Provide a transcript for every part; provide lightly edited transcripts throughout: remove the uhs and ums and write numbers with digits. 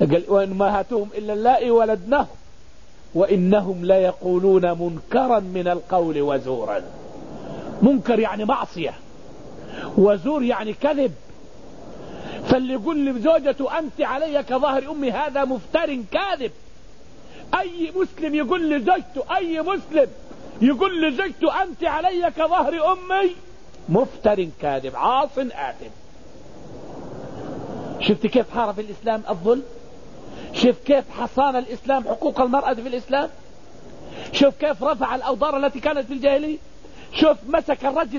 قال وأمهاتهم إلا اللائي ولدنهم وإنهم ليقولون منكرا من القول وزورا. منكر يعني معصية، وزور يعني كذب. فاللي يقول لزوجته أنت علي كظهر أمي هذا مفتر كاذب. أي مسلم يقول لزوجته، أي مسلم يقول لزوجته أنت علي كظهر أمي مفتر كاذب عاص آثم. شفت كيف حارب الإسلام الظلم؟ شوف كيف حصان الإسلام حقوق المرأة في الإسلام؟ شوف كيف رفع الأوضار التي كانت في الجاهلية؟ شوف مسك الرجل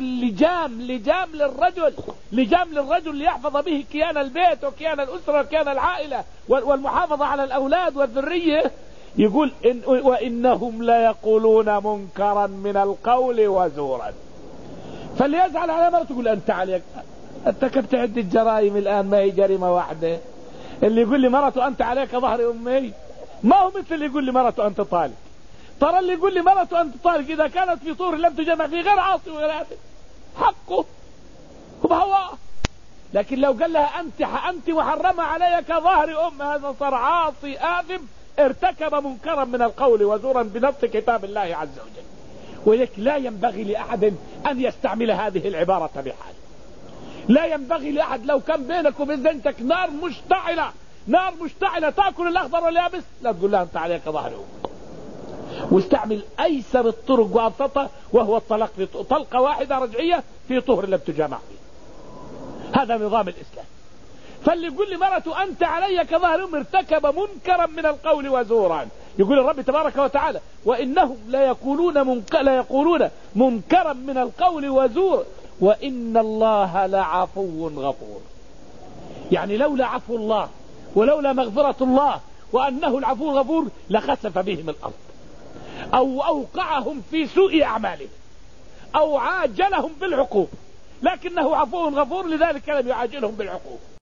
لجام للرجل ليحفظ به كيان البيت وكيان الأسرة وكيان العائلة والمحافظة على الأولاد والذرية. يقول وإنهم ليقولون منكرا من القول وزورا. فاللي يزعل على مرته يقول أنت عليك ارتكبت عدة جرائم الآن، ما هي جريمة واحدة. اللي يقول لي مرته أنت عليك ظهر أمي ما هو مثل اللي يقول لي مرته أنت طالق. ترى اللي يقول لي مرته أنت طالق إذا كانت في طور لم تجمع فيه غير عاصي وغير آثم حقه وبهواه. لكن لو قال لها أنت محرمة علي كظهر أم هذا صار عاصي آثم ارتكب منكرا من القول وزورا بنص كتاب الله عز وجل. ولك لا ينبغي لأحد أن يستعمل هذه العبارة بحال. لا ينبغي لأحد لو كان بينك وبين زوجتك نار مشتعلة تأكل الأخضر واليابس لا تقول لها أنت عليك ظهر أم. واستعمل أيسر الطرق وأبسطها وهو الطلاق في طلقة واحدة رجعية في طهر لم تجامع فيه. هذا نظام الإسلام. فاللي يقول لي مرته أنت علي كظهر أم ارتكب منكرا من القول وزورا. يقول الرب تبارك وتعالى وإنهم ليقولون منكرا من القول وزورا وإن الله لعفو غفور. يعني لولا عفو الله ولولا مغفرة الله وأنه العفو الغفور لخسف بهم الأرض أو أوقعهم في سوء أعمالهم أو عاجلهم بالعقوبة، لكنه عفو غفور لذلك لم يعاجلهم بالعقوبة.